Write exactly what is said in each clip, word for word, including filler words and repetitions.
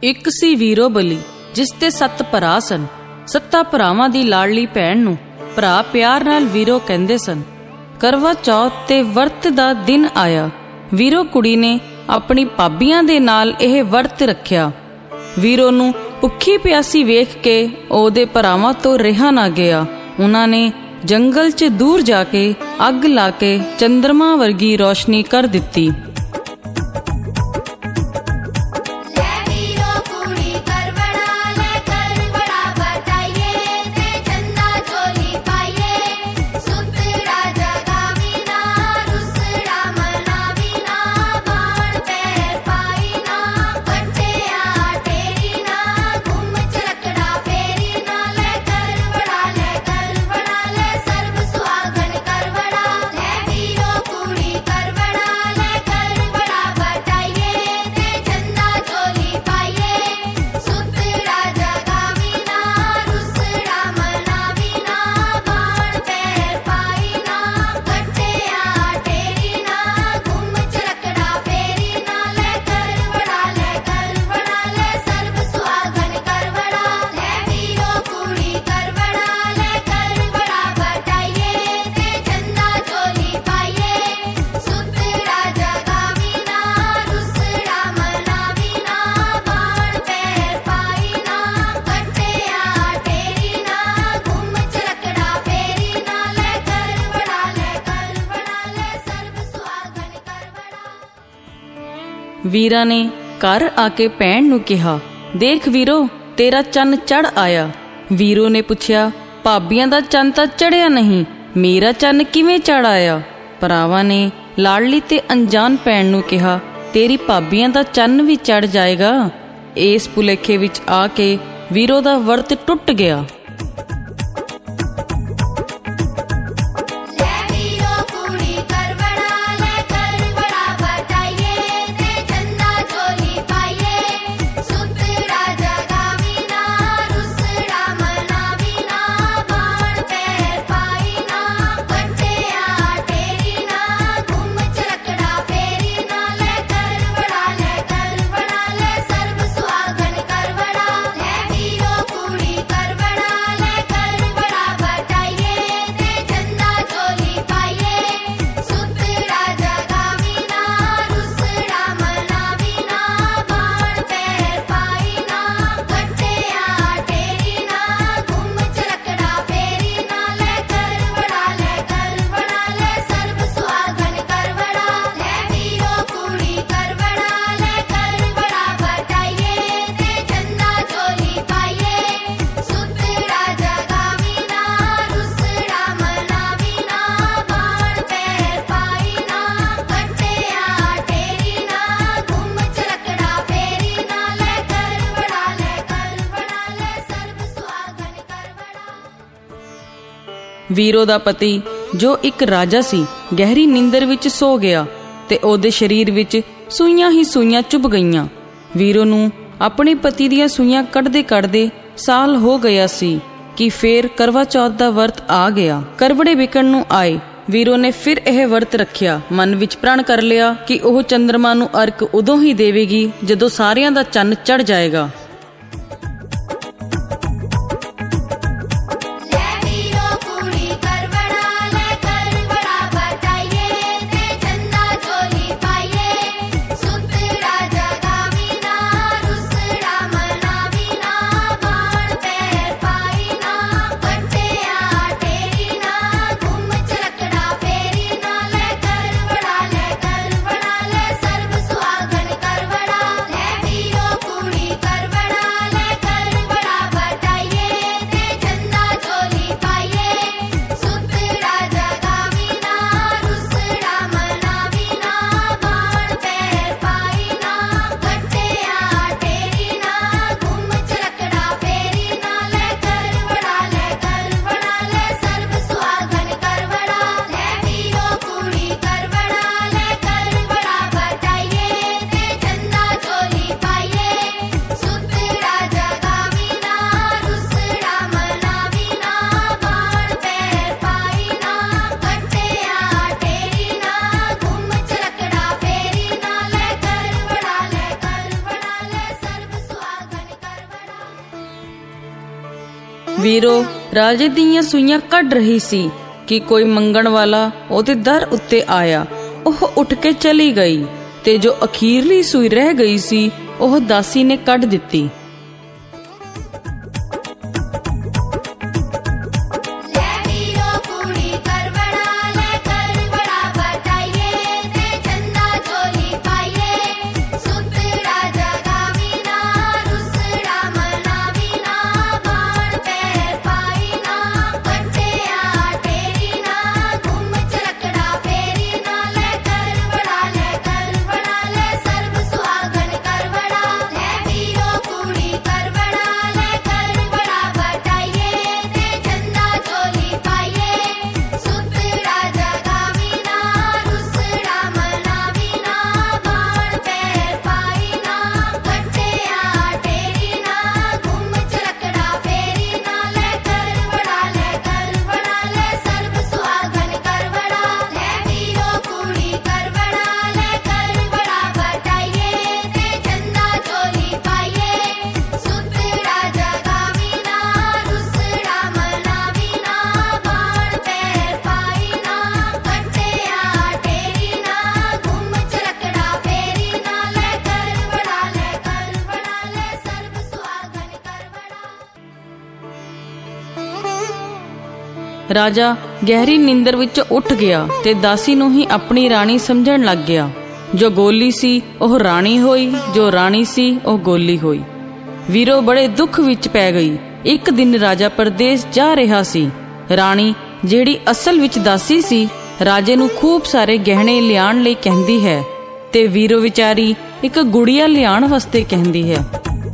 ਇੱਕ ਸੀ ਵੀਰੋ ਬਲੀ, ਜਿਸ ਤੇ ਸੱਤ ਭਰਾ ਸਨ। ਸੱਤਾਂ ਭਰਾਵਾਂ ਦੀ ਲਾਡਲੀ ਭੈਣ ਨੂੰ ਭਰਾ ਪਿਆਰ ਨਾਲ ਵੀਰੋ ਕਹਿੰਦੇ ਸਨ। ਕਰਵਾ ਚੌਥ ਤੇ ਵਰਤ ਦਾ ਦਿਨ ਆਇਆ। ਵੀਰੋ ਕੁੜੀ ਨੇ ਆਪਣੀ ਭਾਬੀਆਂ ਦੇ ਨਾਲ ਇਹ ਵਰਤ ਰੱਖਿਆ। ਵੀਰੋ ਨੂੰ ਭੁੱਖੀ ਪਿਆਸੀ ਵੇਖ ਕੇ ਉਹਦੇ ਭਰਾਵਾਂ ਤੋਂ ਰਿਹਾ ਨਾ ਗਿਆ। ਉਹਨਾਂ ਨੇ ਜੰਗਲ 'ਚ ਦੂਰ ਜਾ ਕੇ ਅੱਗ ਲਾ ਕੇ ਚੰਦਰਮਾ ਵਰਗੀ ਰੋਸ਼ਨੀ ਕਰ ਦਿੱਤੀ। ਵੀਰਾਂ ਨੇ ਘਰ ਆ ਕੇ ਭੈਣ ਨੂੰ ਕਿਹਾ, ਦੇਖ ਵੀਰੋ, ਤੇਰਾ ਚੰਨ ਚੜ ਆਇਆ। ਵੀਰੋ ਨੇ ਪੁੱਛਿਆ, ਭਾਬੀਆਂ ਦਾ ਚੰਨ ਤਾਂ ਚੜਿਆ ਨਹੀਂ, ਮੇਰਾ ਚੰਨ ਕਿਵੇਂ ਚੜ ਆਇਆ? ਭਰਾਵਾਂ ਨੇ ਲਾਡਲੀ ਤੇ ਅਣਜਾਣ ਭੈਣ ਨੂੰ ਕਿਹਾ, ਤੇਰੀ ਭਾਬੀਆਂ ਦਾ ਚੰਨ ਵੀ ਚੜ ਜਾਏਗਾ। ਇਸ ਭੁਲੇਖੇ ਵਿੱਚ ਆ ਕੇ ਵੀਰੋ ਦਾ ਵਰਤ ਟੁੱਟ ਗਿਆ। ਵੀਰੋ ਦਾ ਪਤੀ, ਜੋ ਇੱਕ ਰਾਜਾ ਸੀ, ਗਹਿਰੀ ਨੀਂਦਰ ਵਿੱਚ ਸੋ ਗਿਆ ਤੇ ਉਹਦੇ ਸਰੀਰ ਵਿੱਚ ਸੂਈਆਂ ਹੀ ਸੂਈਆਂ ਚੁੱਭ ਗਈਆਂ। ਵੀਰੋ ਨੂੰ ਆਪਣੇ ਪਤੀ ਦੀਆਂ ਸੂਈਆਂ ਕੱਢਦੇ ਕੱਢਦੇ ਸਾਲ ਹੋ ਗਿਆ ਸੀ ਕਿ ਫੇਰ ਕਰਵਾ ਚੌਥ ਦਾ ਵਰਤ ਆ ਗਿਆ। ਕਰਵੜੇ ਵਿਕਣ ਨੂੰ ਆਏ। ਵੀਰੋ ਨੇ ਫਿਰ ਇਹ ਵਰਤ ਰੱਖਿਆ। ਮਨ ਵਿੱਚ ਪ੍ਰਣ ਕਰ ਲਿਆ ਕਿ ਉਹ ਚੰਦਰਮਾ ਨੂੰ ਅਰਕ ਉਦੋਂ ਹੀ ਦੇਵੇਗੀ ਜਦੋਂ ਸਾਰਿਆਂ ਦਾ ਚੰਨ ਚੜ ਜਾਏਗਾ। करवड़ा ਵੀਰੋ ਰਾਜੇ ਦੀਆਂ ਸੂਈਆਂ ਕੱਢ ਰਹੀ ਸੀ ਕਿ ਕੋਈ ਮੰਗਣ ਵਾਲਾ ਉਹਦੇ ਦਰ ਉੱਤੇ ਆਇਆ। ਉਹ ਉੱਠ ਕੇ ਚਲੀ ਗਈ ਤੇ ਜੋ ਅਖੀਰਲੀ ਸੂਈ ਰਹਿ ਗਈ ਸੀ ਉਹ ਦਾਸੀ ਨੇ ਕੱਢ ਦਿੱਤੀ। ਰਾਜਾ ਗਹਿਰੀ ਨੀਂਦਰ ਵਿੱਚ ਉੱਠ ਗਿਆ ਤੇ ਦਾਸੀ ਨੂੰ ਹੀ ਆਪਣੀ ਰਾਣੀ ਸਮਝਣ ਲੱਗ ਗਿਆ। ਜੋ ਗੋਲੀ ਸੀ ਉਹ ਰਾਣੀ ਹੋਈ, ਜੋ ਰਾਣੀ ਸੀ ਉਹ ਗੋਲੀ ਹੋਈ। ਵੀਰੋ ਬੜੇ ਦੁੱਖ ਵਿੱਚ ਪੈ ਗਈ। ਇੱਕ ਦਿਨ ਰਾਜਾ ਪਰਦੇਸ ਜਾ ਰਿਹਾ ਸੀ। ਰਾਣੀ ਜਿਹੜੀ ਅਸਲ ਵਿੱਚ ਦਾਸੀ ਸੀ ਰਾਜੇ ਨੂੰ ਖੂਬ ਸਾਰੇ ਗਹਿਣੇ ਲਿਆਉਣ ਲਈ ਕਹਿੰਦੀ ਹੈ ਤੇ ਵੀਰੋ ਵਿਚਾਰੀ ਇੱਕ ਗੁੜੀਆ ਲਿਆਉਣ ਵਾਸਤੇ ਕਹਿੰਦੀ ਹੈ।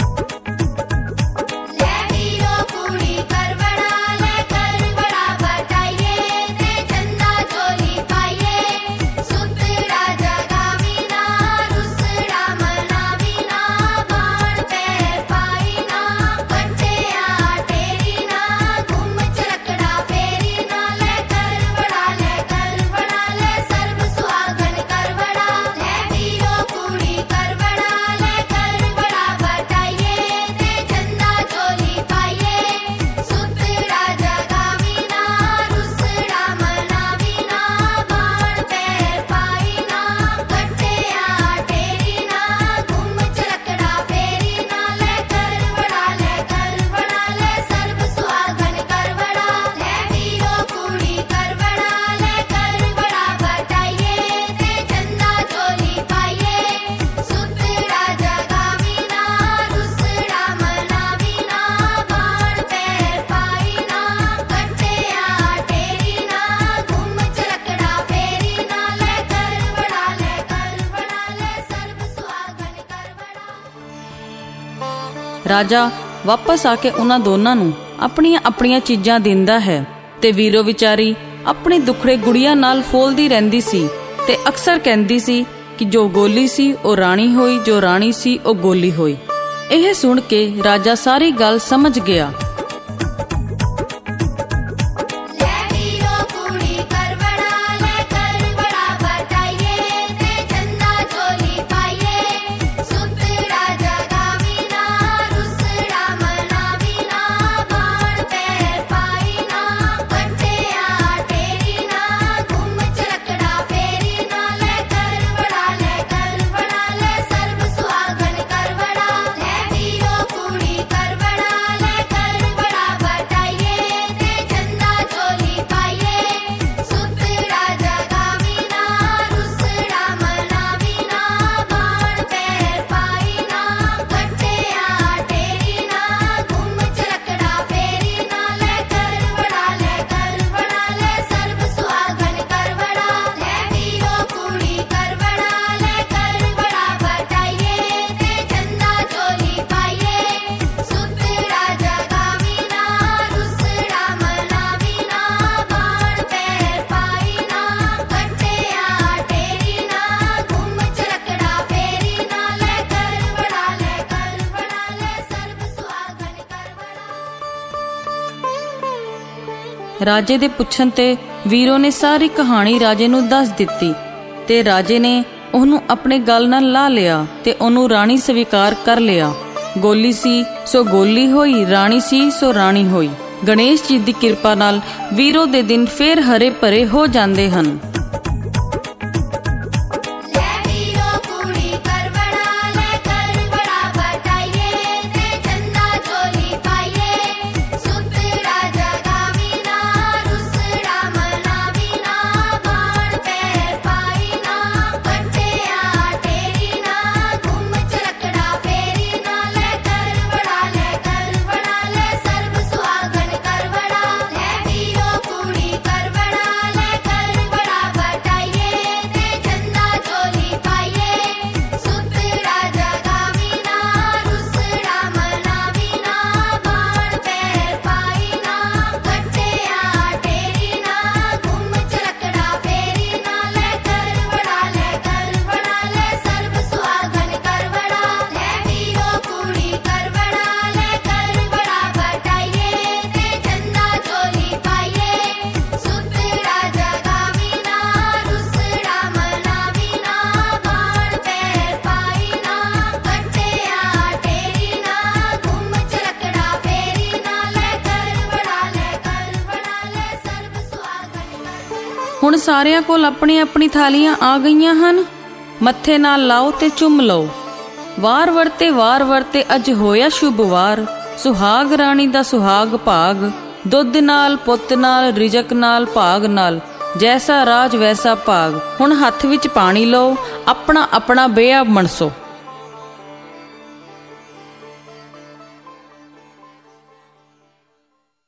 ਰਾਜਾ ਵਾਪਸ ਆ ਕੇ ਉਹਨਾਂ ਦੋਨਾਂ ਨੂੰ ਆਪਣੀਆਂ ਆਪਣੀਆਂ ਚੀਜ਼ਾਂ ਦਿੰਦਾ ਹੈ ਤੇ ਵੀਰੋ ਵਿਚਾਰੀ ਆਪਣੇ ਦੁਖੜੇ ਗੁੜੀਆਂ ਨਾਲ ਫੋਲਦੀ ਰਹਿੰਦੀ ਸੀ ਤੇ ਅਕਸਰ ਕਹਿੰਦੀ ਸੀ ਕਿ ਜੋ ਗੋਲੀ ਸੀ ਉਹ ਰਾਣੀ ਹੋਈ, ਜੋ ਰਾਣੀ ਸੀ ਉਹ ਗੋਲੀ ਹੋਈ। ਇਹ ਸੁਣ ਕੇ ਰਾਜਾ ਸਾਰੀ ਗੱਲ ਸਮਝ ਗਿਆ। ਰਾਜੇ ਦੇ ਪੁੱਛਣ ਤੇ ਵੀਰੋ ਨੇ ਸਾਰੀ ਕਹਾਣੀ ਰਾਜੇ ਨੂੰ ਦੱਸ ਦਿੱਤੀ ਤੇ ਰਾਜੇ ਨੇ ਉਹਨੂੰ ਆਪਣੇ ਗਲ ਨਾਲ ਲਾ ਲਿਆ ਤੇ ਉਹਨੂੰ ਰਾਣੀ ਸਵੀਕਾਰ ਕਰ ਲਿਆ। ਗੋਲੀ ਸੀ ਸੋ ਗੋਲੀ ਹੋਈ, ਰਾਣੀ ਸੀ ਸੋ ਰਾਣੀ ਹੋਈ। ਗਣੇਸ਼ ਜੀ ਦੀ ਕਿਰਪਾ ਨਾਲ ਵੀਰੋ ਦੇ ਦਿਨ ਫੇਰ ਹਰੇ ਭਰੇ ਹੋ ਜਾਂਦੇ ਹਨ। ਹੁਣ ਸਾਰਿਆਂ ਕੋਲ ਆਪਣੀ ਆਪਣੀ ਥਾਲੀਆਂ ਆ ਗਈਆਂ ਹਨ। ਮੱਥੇ ਨਾਲ ਲਾਓ ਤੇ ਚੁੰਮ ਲਓ। ਵਾਰ ਵਰਤੇ ਵਾਰ ਵਰਤੇ ਅੱਜ ਹੋਇਆ ਸ਼ੁਭ ਵਾਰ, ਸੁਹਾਗ ਰਾਣੀ ਦਾ ਸੁਹਾਗ ਭਾਗ, ਦੁੱਧ ਨਾਲ ਪੁੱਤ ਨਾਲ ਰਿਜਕ ਨਾਲ ਭਾਗ ਨਾਲ, ਜੈਸਾ ਰਾਜ ਵੈਸਾ ਭਾਗ। ਹੁਣ ਹੱਥ ਵਿੱਚ ਪਾਣੀ ਲਓ, ਆਪਣਾ ਆਪਣਾ ਬੇਆ ਮਣਸੋ।